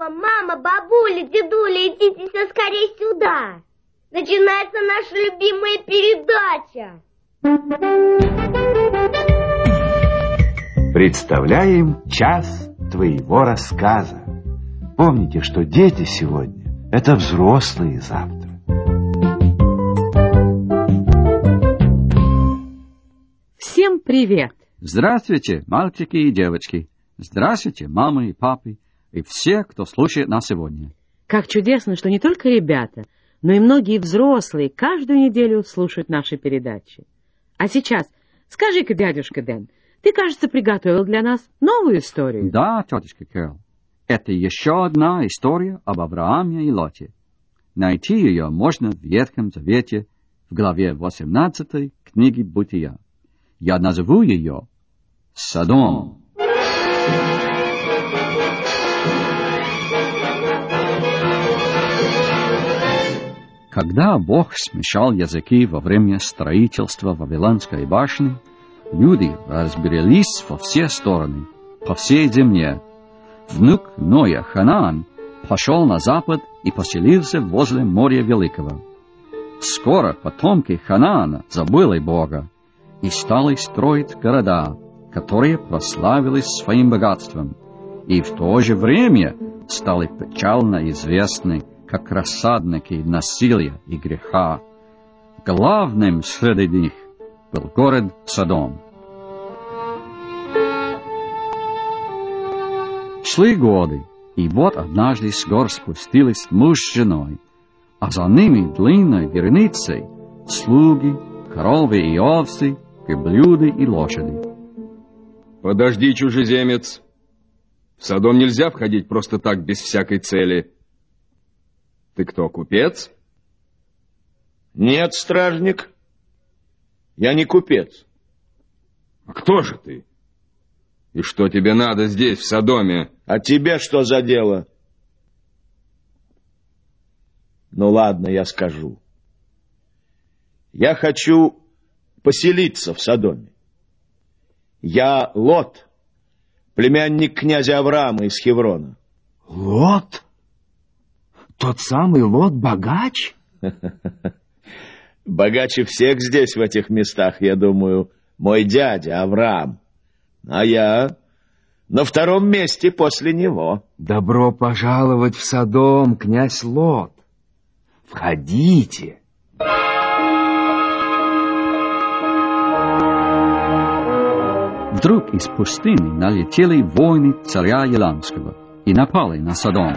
Папа, мама, бабуля, дедуля, идите все скорее сюда. Начинается наша любимая передача. Представляем час твоего рассказа. Помните, что дети сегодня — это взрослые завтра. Всем привет! Здравствуйте, мальчики и девочки. Здравствуйте, мамы и папы, и все, кто слушает нас сегодня. Как чудесно, что не только ребята, но и многие взрослые каждую неделю слушают наши передачи. А сейчас, скажи-ка, дядюшка Дэн, ты, кажется, приготовил для нас новую историю. Да, тетушка Кэрол. Это еще одна история об Аврааме и Лоте. Найти ее можно в Ветхом Завете, в главе 18 книги Бытия. Я назову ее Содом. Когда Бог смешал языки во время строительства Вавилонской башни, люди разбежались во все стороны, по всей земле. Внук Ноя, Ханаан, пошел на запад и поселился возле моря Великого. Скоро потомки Ханаана забыли Бога и стали строить города, которые прославились своим богатством, и в то же время стали печально известны как рассадники насилия и греха. Главным среди них был город Содом. Шли годы, и вот однажды с гор спустились муж с женой, а за ними длинной вереницей слуги, коровы и овцы, верблюды и лошади. Подожди, чужеземец. В Содом нельзя входить просто так, без всякой цели. Ты кто, купец? Нет, стражник. Я не купец. А кто же ты? И что тебе надо здесь, в Содоме? А тебе что за дело? Ну ладно, я скажу. Я хочу поселиться в Содоме. Я Лот, племянник князя Авраама из Хеврона. Лот? Тот самый Лот-богач? Богаче всех здесь, в этих местах, я думаю, мой дядя Авраам. А я на втором месте после него. Добро пожаловать в Содом, князь Лот. Входите. Вдруг из пустыни налетели воины царя Еламского и напали на Содом.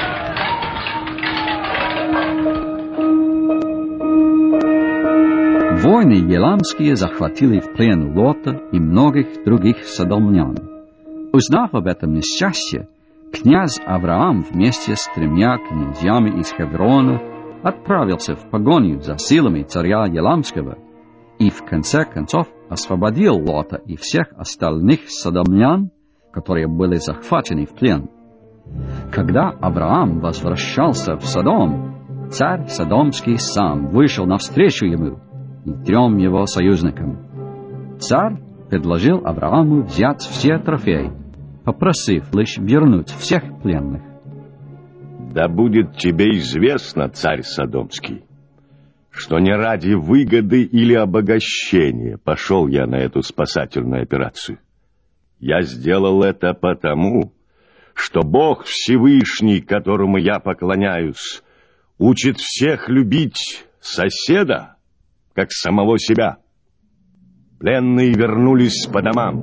Воины еламские захватили в плен Лота и многих других содомлян. Узнав об этом несчастье, князь Авраам вместе с 3 князьями из Хеврона отправился в погоню за силами царя Еламского и в конце концов освободил Лота и всех остальных содомлян, которые были захвачены в плен. Когда Авраам возвращался в Содом, царь Содомский сам вышел навстречу ему и 3 его союзникам. Царь предложил Аврааму взять все трофеи, попросив лишь вернуть всех пленных. Да будет тебе известно, царь Содомский, что не ради выгоды или обогащения пошел я на эту спасательную операцию. Я сделал это потому, что Бог Всевышний, которому я поклоняюсь, учит всех любить соседа, как самого себя. Пленные вернулись по домам.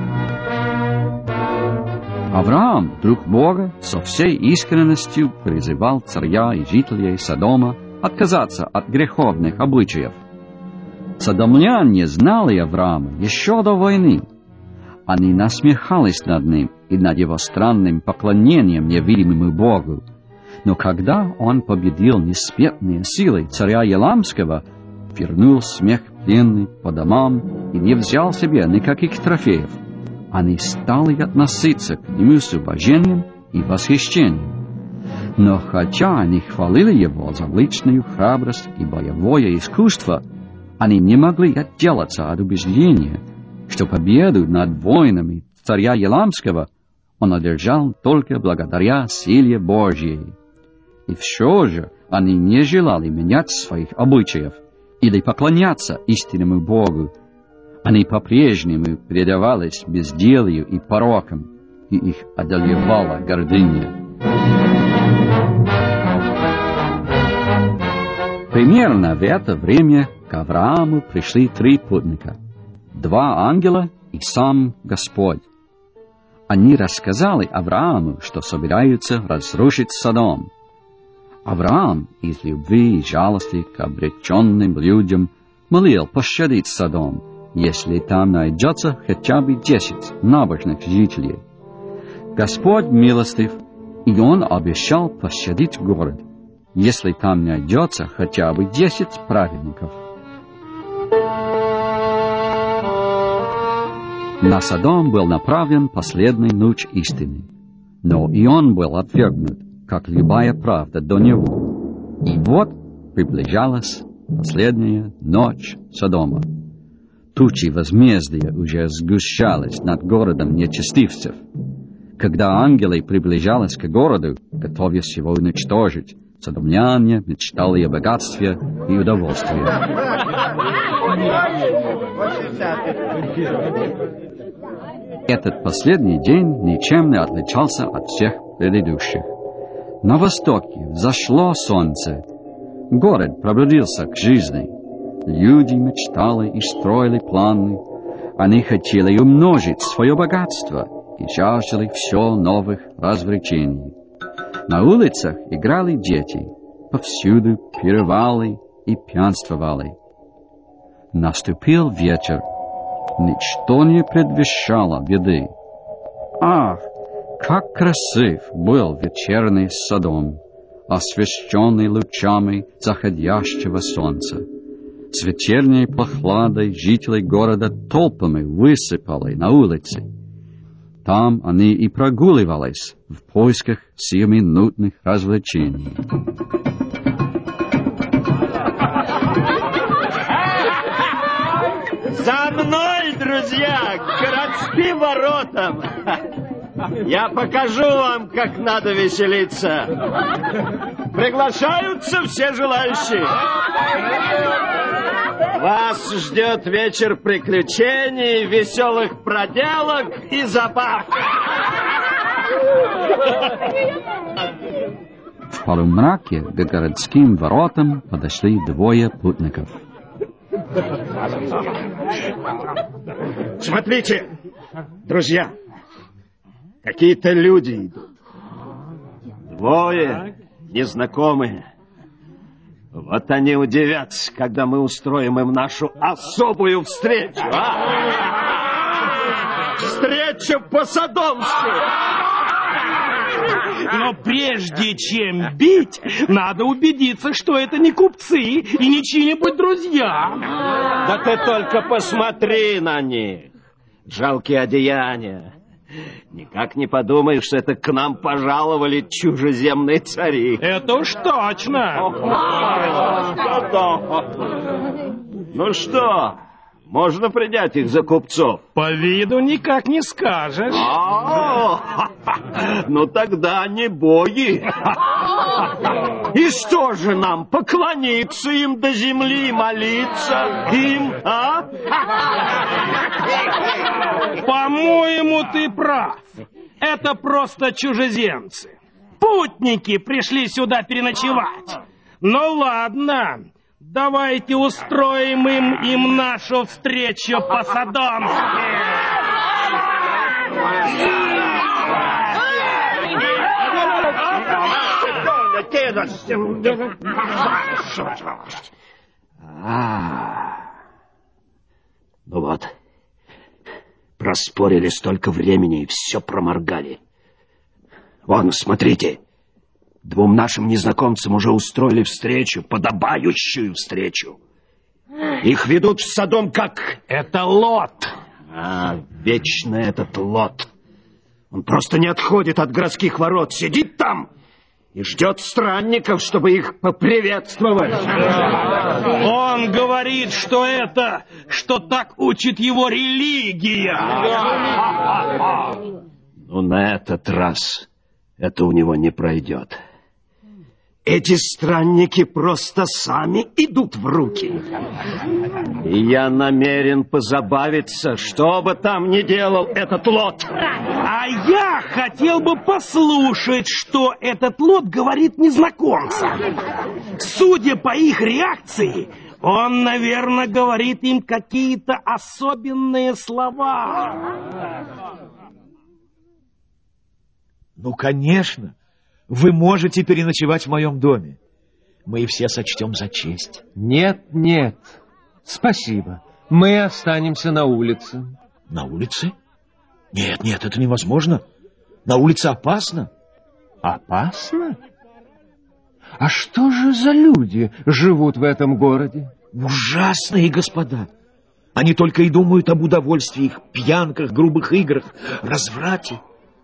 Авраам, друг Бога, со всей искренностью призывал царя и жителей Содома отказаться от греховных обычаев. Содомляне знали Авраама еще до войны. Они насмехались над ним и над его странным поклонением невидимому Богу. Но когда он победил несметные силы царя Еламского, вернул смех пленных по домам и не взял себе никаких трофеев, они стали относиться к нему с уважением и восхищением. Но хотя они хвалили его за личную храбрость и боевое искусство, они не могли отделаться от убеждения, что победу над воинами царя Еламского он одержал только благодаря силе Божьей. И все же они не желали менять своих обычаев или поклоняться истинному Богу. Они по-прежнему предавались безделью и порокам, и их одолевала гордыня. Примерно в это время к Аврааму пришли 3 путника, 2 ангела и сам Господь. Они рассказали Аврааму, что собираются разрушить Содом. Авраам из любви и жалости к обреченным людям молил пощадить Содом, если там найдется хотя бы 10 набожных жителей. Господь милостив, и Он обещал пощадить город, если там найдется хотя бы 10 праведников. На Содом был направлен последний луч истины, но и он был отвергнут, как любая правда до него. И вот приближалась последняя ночь Содома. Тучи возмездия уже сгущались над городом нечестивцев. Когда ангелы приближались к городу, готовясь его уничтожить, содомляне мечтали о богатстве и удовольствии. Этот последний день ничем не отличался от всех предыдущих. На востоке взошло солнце. Город пробудился к жизни. Люди мечтали и строили планы. Они хотели умножить свое богатство и жаждали все новых развлечений. На улицах играли дети, повсюду пировали и пьянствовали. Наступил вечер. Ничто не предвещало беды. Ах, как красив был вечерний Содом, освещенный лучами заходящего солнца. С вечерней прохладой жители города толпами высыпали на улицы. Там они и прогуливались в поисках сиюминутных развлечений. За мной, друзья, к городским воротам! Я покажу вам, как надо веселиться. Приглашаются все желающие. Вас ждет вечер приключений, веселых проделок и забав. В полумраке к городским воротам подошли 2 путников. Смотрите, друзья, какие-то люди идут. 2 незнакомые. Вот они удивятся, когда мы устроим им нашу особую встречу. Встречу по-содомски. Но прежде чем бить, надо убедиться, что это не купцы и не чьи-нибудь друзья. Да ты только посмотри на них. Жалкие одеяния. Никак не подумаешь, что это к нам пожаловали чужеземные цари. Это уж точно. Ну что, можно принять их за купцов? По виду никак не скажешь. Ну тогда не боги. И что же нам, поклониться им до земли и молиться им, а? По-моему, ты прав. Это просто чужеземцы. Путники пришли сюда переночевать. Ну ладно, давайте устроим им нашу встречу по-содомски. Ну вот, проспорили столько времени и все проморгали. Вон, смотрите, 2 нашим незнакомцам уже устроили встречу, подобающую встречу. Их ведут в Содом как... Это Лот. Вечно этот Лот. Он просто не отходит от городских ворот, сидит там и ждет странников, чтобы их поприветствовать. Он говорит, что так учит его религия. Но на этот раз это у него не пройдет. Эти странники просто сами идут в руки. И я намерен позабавиться, что бы там ни делал этот Лот. А я хотел бы послушать, что этот Лот говорит незнакомцам. Судя по их реакции, он, наверное, говорит им какие-то особенные слова. Ну, конечно. Вы можете переночевать в моем доме. Мы все сочтем за честь. Нет, нет. Спасибо. Мы останемся на улице. На улице? Нет, нет, это невозможно. На улице опасно. Опасно? А что же за люди живут в этом городе? Ужасные господа. Они только и думают об удовольствиях, пьянках, грубых играх, разврате.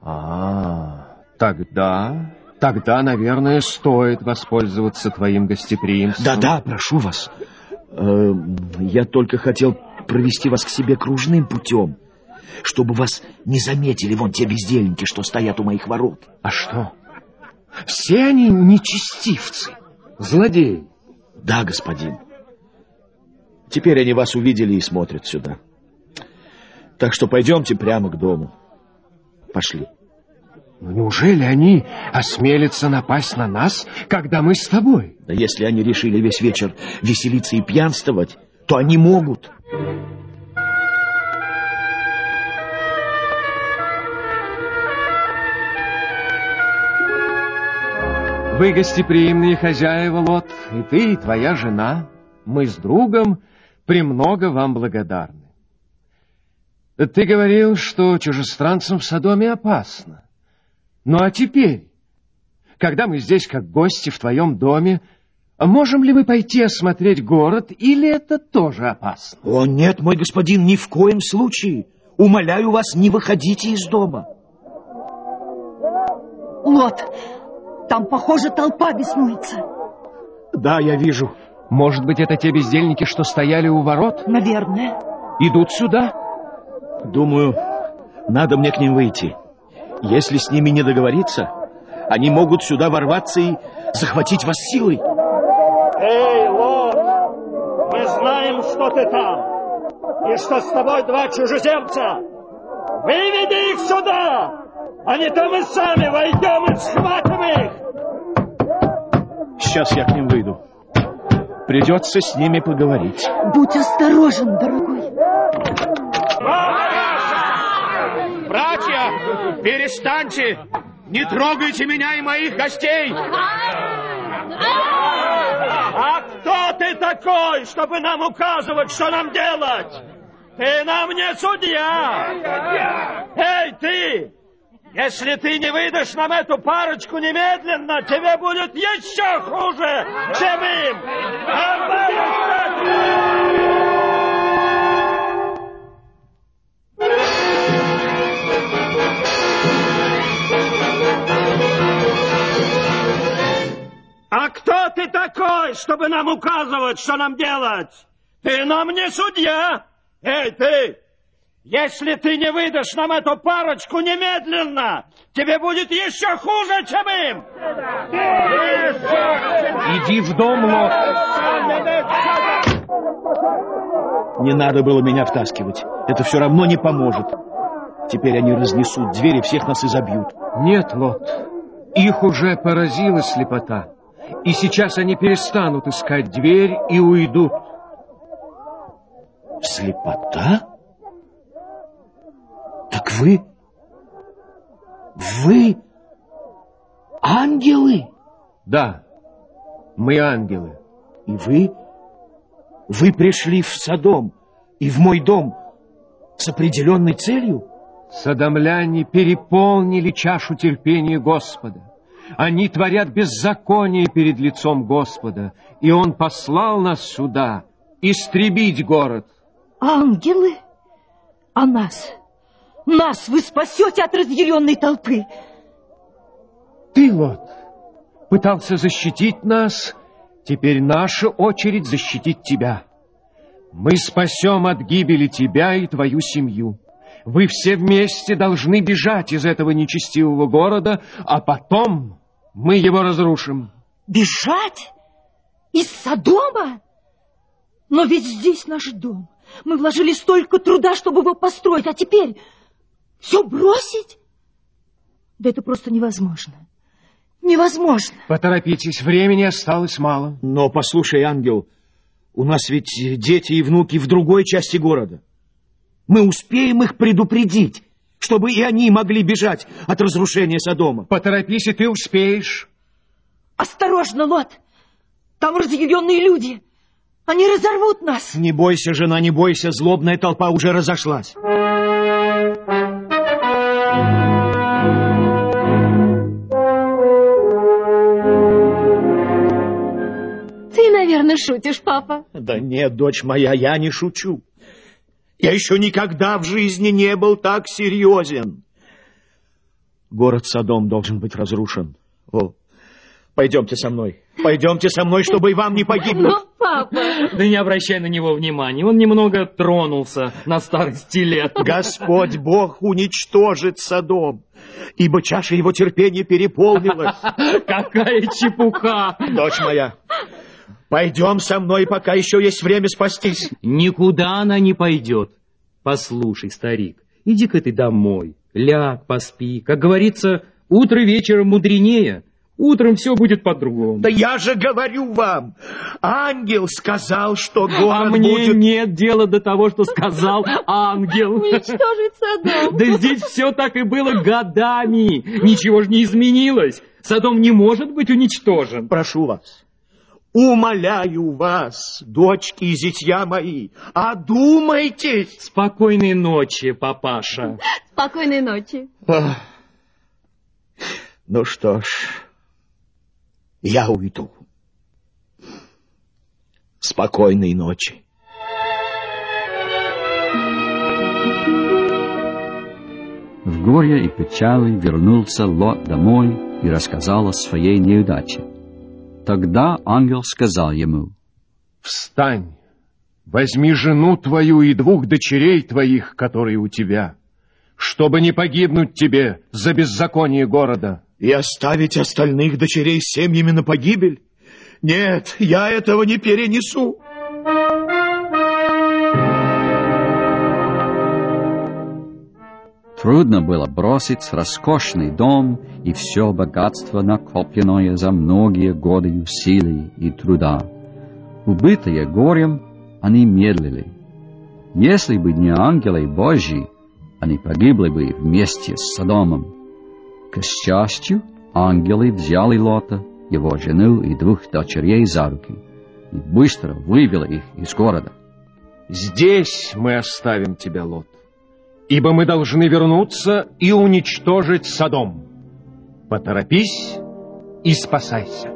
Тогда, наверное, стоит воспользоваться твоим гостеприимством. Да-да, прошу вас. Я только хотел провести вас к себе кружным путем, чтобы вас не заметили вон те бездельники, что стоят у моих ворот. А что? Все они нечестивцы, злодеи. Да, господин. Теперь они вас увидели и смотрят сюда. Так что пойдемте прямо к дому. Пошли. Но неужели они осмелятся напасть на нас, когда мы с тобой? Да если они решили весь вечер веселиться и пьянствовать, то они могут. Вы гостеприимные хозяева, Лот, и ты, и твоя жена. Мы с другом премного вам благодарны. Ты говорил, что чужестранцам в Содоме опасно. Ну а теперь, когда мы здесь как гости в твоем доме, можем ли мы пойти осмотреть город, или это тоже опасно? О, нет, мой господин, ни в коем случае. Умоляю вас, не выходите из дома. Лот, там, похоже, толпа беснуется. Да, я вижу. Может быть, это те бездельники, что стояли у ворот? Наверное. Идут сюда? Думаю, надо мне к ним выйти. Если с ними не договориться, они могут сюда ворваться и захватить вас силой. Эй, Лот, мы знаем, что ты там, и что с тобой два чужеземца. Выведи их сюда, а не то мы сами войдем и схватим их. Сейчас я к ним выйду. Придется с ними поговорить. Будь осторожен, дорогой. Братья, перестаньте! Не трогайте меня и моих гостей! А кто ты такой, чтобы нам указывать, что нам делать? Ты нам не судья! Эй, ты! Если ты не выдашь нам эту парочку немедленно, тебе будет еще хуже, чем им! А кто ты такой, чтобы нам указывать, что нам делать? Ты нам не судья! Эй, ты! Если ты не выдашь нам эту парочку немедленно, тебе будет еще хуже, чем им! Иди в дом, Лот! Не надо было меня втаскивать. Это все равно не поможет. Теперь они разнесут дверь и всех нас изобьют. Нет, Лот, их уже поразила слепота. И сейчас они перестанут искать дверь и уйдут. Слепота? Так вы ангелы? Да, мы ангелы. И вы пришли в Содом и в мой дом с определенной целью? Содомляне переполнили чашу терпения Господа. Они творят беззаконие перед лицом Господа, и Он послал нас сюда истребить город. Ангелы? А нас? Нас вы спасете от разъяренной толпы? Ты, Лот, пытался защитить нас, теперь наша очередь защитить тебя. Мы спасем от гибели тебя и твою семью. Вы все вместе должны бежать из этого нечестивого города, а потом мы его разрушим. Бежать? Из Содома? Но ведь здесь наш дом. Мы вложили столько труда, чтобы его построить, а теперь все бросить? Да это просто невозможно. Невозможно. Поторопитесь, времени осталось мало. Но послушай, ангел, у нас ведь дети и внуки в другой части города. Мы успеем их предупредить, чтобы и они могли бежать от разрушения Содома. Поторопись, и ты успеешь. Осторожно, Лот! Там разъяренные люди. Они разорвут нас. Не бойся, жена, не бойся. Злобная толпа уже разошлась. Ты, наверное, шутишь, папа. Да нет, дочь моя, я не шучу. Я еще никогда в жизни не был так серьезен. Город Содом должен быть разрушен. О, пойдемте со мной. Пойдемте со мной, чтобы и вам не погибнуть. Но, папа... Да не обращай на него внимания. Он немного тронулся на старости лет. Господь Бог уничтожит Содом, ибо чаша его терпения переполнилась. Какая чепуха! Дочь моя, пойдем со мной, пока еще есть время спастись. Никуда она не пойдет. Послушай, старик, иди-ка ты домой, ляг, поспи. Как говорится, утро вечером мудренее. Утром все будет по-другому. Да я же говорю вам, ангел сказал, что город мне будет... нет дела до того, что сказал ангел. Уничтожить Содом. Да здесь все так и было годами. Ничего же не изменилось. Содом не может быть уничтожен. Прошу вас, умоляю вас, дочки и зятья мои, одумайтесь. Спокойной ночи, папаша. Спокойной ночи. Ну что ж, я уйду. Спокойной ночи. В горе и печали вернулся Лот домой и рассказал о своей неудаче. Тогда ангел сказал ему: «Встань, возьми жену твою и 2 дочерей твоих, которые у тебя, чтобы не погибнуть тебе за беззаконие города». И оставить остальных дочерей с семьями на погибель? Нет, я этого не перенесу. Трудно было бросить роскошный дом и все богатство, накопленное за многие годы усилий и труда. Убитые горем, они медлили. Если бы не ангелы Божьи, они погибли бы вместе с Содомом. К счастью, ангелы взяли Лота, его жену и 2 дочерей за руки и быстро вывели их из города. «Здесь мы оставим тебя, Лот, ибо мы должны вернуться и уничтожить Содом. Поторопись и спасайся».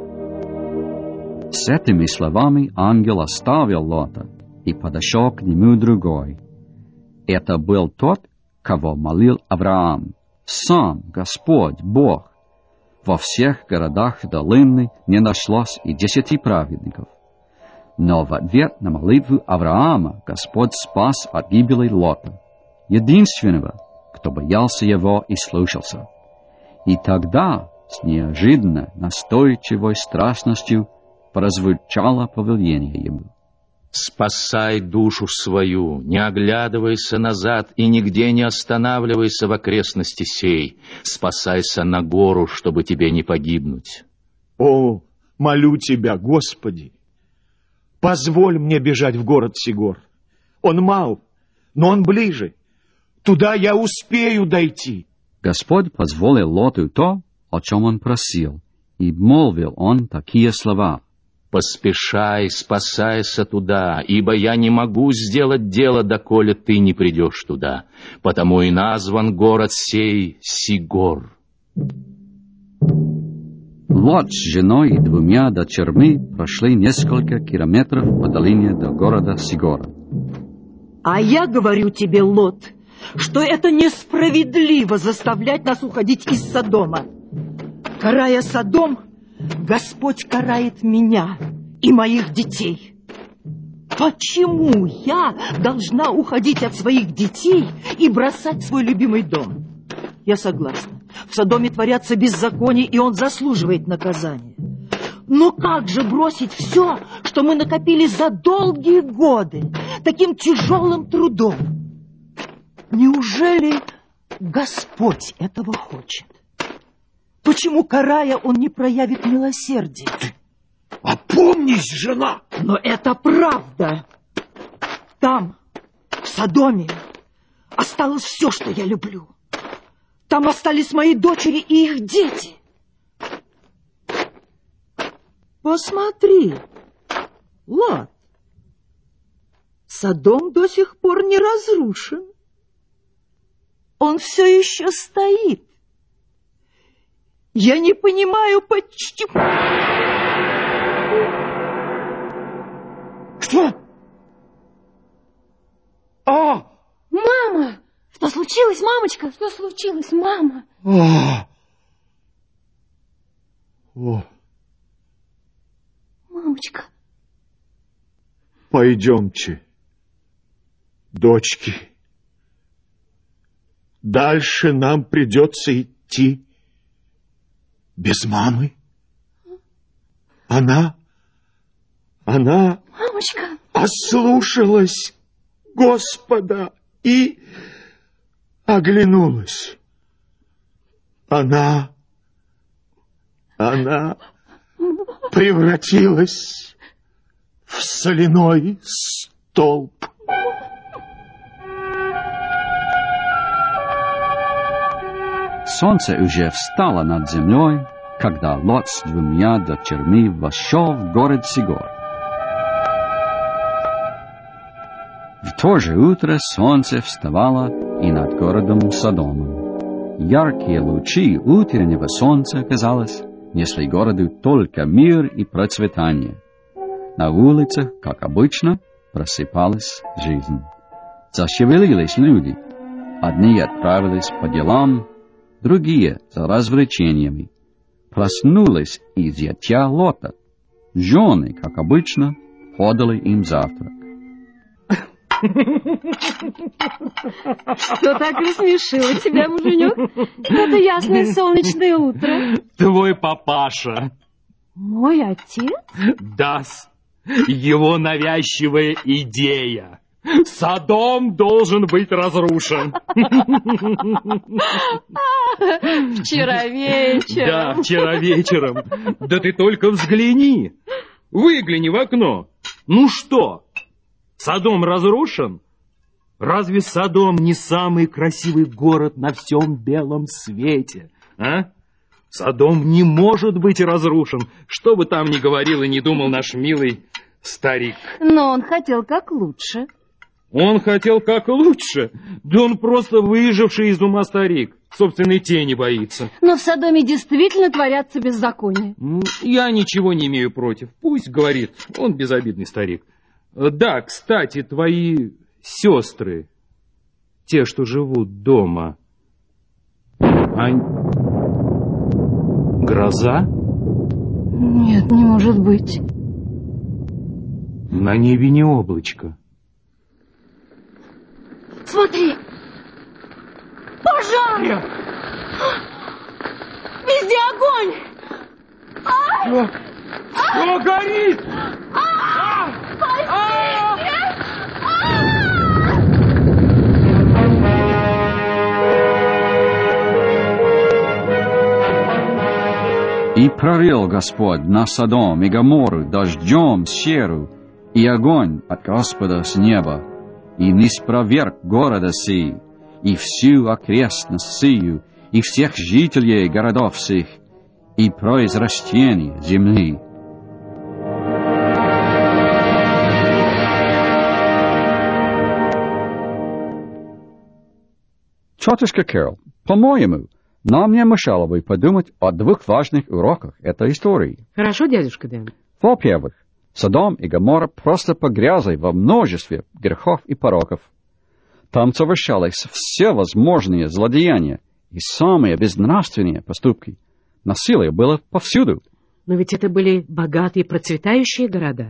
С этими словами ангел оставил Лота и подошел к нему другой. Это был тот, кого молил Авраам, сам Господь Бог. Во всех городах долины не нашлось и 10 праведников. Но в ответ на молитву Авраама Господь спас от гибели Лота, единственного, кто боялся его и слушался. И тогда с неожиданно настойчивой страстностью прозвучало повеление ему: «Спасай душу свою, не оглядывайся назад и нигде не останавливайся в окрестности сей. Спасайся на гору, чтобы тебе не погибнуть». О, молю тебя, Господи, позволь мне бежать в город Сигор. Он мал, но он ближе. Туда я успею дойти. Господь позволил Лоту то, о чем он просил, и молвил он такие слова: «Поспешай, спасайся туда, ибо я не могу сделать дело, доколе ты не придешь туда. Потому и назван город сей Сигор». Лот с женой и 2 дочерьми прошли несколько километров по долине до города Сигора. А я говорю тебе, Лот, что это несправедливо заставлять нас уходить из Содома. Карая Содом, Господь карает меня и моих детей. Почему я должна уходить от своих детей и бросать свой любимый дом? Я согласна. В Содоме творятся беззакония, и он заслуживает наказания. Но как же бросить все, что мы накопили за долгие годы, таким тяжелым трудом? Неужели Господь этого хочет? Почему, карая, он не проявит милосердия? Опомнись, жена! Но это правда. Там, в Содоме, осталось все, что я люблю. Там остались мои дочери и их дети. Посмотри, Лот, Содом до сих пор не разрушен. Он все еще стоит. Я не понимаю, почему... Что? Мама! Что случилось, мамочка? Что случилось, мама? Мамочка. Пойдемте, дочки. Дальше нам придется идти без мамы. Она Мамочка. ослушалась Господа и оглянулась. Она превратилась в соляной столб. Солнце уже встало над землей, когда Лот с 2 дочерьми вошел в город Сигор. В то же утро солнце вставало и над городом Содомом. Яркие лучи утреннего солнца, казалось, несли городу только мир и процветание. На улицах, как обычно, просыпалась жизнь. Зашевелились люди. Одни отправились по делам, другие за развлечениями. Проснулась и зятья Лота. Жены, как обычно, подали им завтрак. Что так рассмешило тебя, муженек? Это ясное солнечное утро. Твой папаша. Мой отец? Да-с. Его навязчивая идея. Содом должен быть разрушен. Вчера вечером. Да, вчера вечером. Да ты только взгляни. Выгляни в окно. Ну что, Содом разрушен? Разве Содом не самый красивый город на всем белом свете? А? Содом не может быть разрушен, что бы там ни говорил и не думал наш милый старик. Но он хотел как лучше. Он хотел как лучше? Да он просто выживший из ума старик. Собственной тени боится. Но в Содоме действительно творятся беззакония. Я ничего не имею против. Пусть говорит, он безобидный старик. Да, кстати, твои сестры, те, что живут дома, Гроза? Нет, не может быть. На небе не облачко. Смотри! Пожар! Нет. Везде огонь! Что горит? Спасите! И пролил Господь на Содом и Гоморру дождем серу, и огонь от Господа с неба, и ниспроверг города сей, и всю окрестность сию, и всех жителей городов сих, и произрастение земли. Тетушка Кэрол, по-моему, нам не мешало бы подумать о 2 важных уроках этой истории. Хорошо, дядюшка Дэн. Во-первых, Содом и Гоморра просто погрязли во множестве грехов и пороков. Там совершались все возможные злодеяния и самые безнравственные поступки. Насилие было повсюду. Но ведь это были богатые, процветающие города.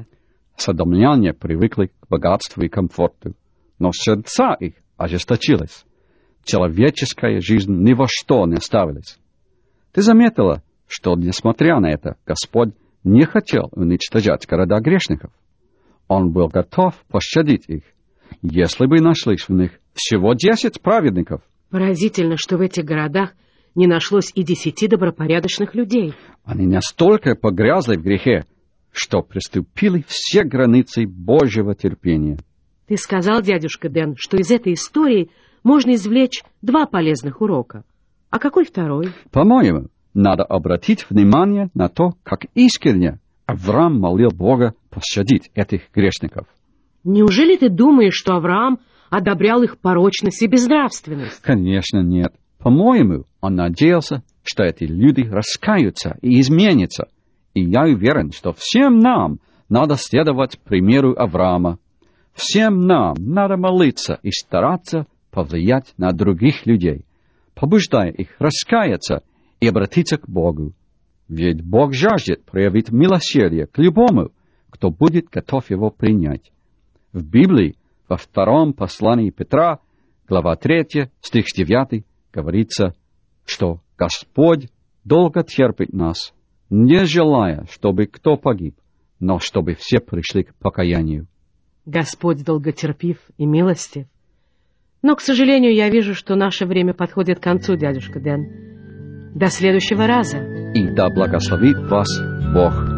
Содомляне привыкли к богатству и комфорту, но сердца их ожесточились. Человеческая жизнь ни во что не ставилась. Ты заметила, что, несмотря на это, Господь не хотел уничтожать города грешников. Он был готов пощадить их, если бы нашлись в них всего 10 праведников. Поразительно, что в этих городах не нашлось и 10 добропорядочных людей. Они настолько погрязли в грехе, что приступили все границы Божьего терпения. Ты сказал, дядюшка Дэн, что из этой истории можно извлечь 2 полезных урока. А какой второй? По-моему, надо обратить внимание на то, как искренне Авраам молил Бога пощадить этих грешников. Неужели ты думаешь, что Авраам одобрял их порочность и безнравственность? Конечно, нет. По-моему, он надеялся, что эти люди раскаются и изменятся. И я уверен, что всем нам надо следовать примеру Авраама. Всем нам надо молиться и стараться повлиять на других людей, побуждая их раскаяться и обратиться к Богу. Ведь Бог жаждет проявить милосердие к любому, кто будет готов его принять. В Библии, во 2 послании Петра, глава 3, стих 9, говорится, что Господь долго терпит нас, не желая, чтобы кто погиб, но чтобы все пришли к покаянию. Господь долготерпив и милостив. Но, к сожалению, я вижу, что наше время подходит к концу, дядюшка Дэн. До следующего раза. И да благословит вас Бог.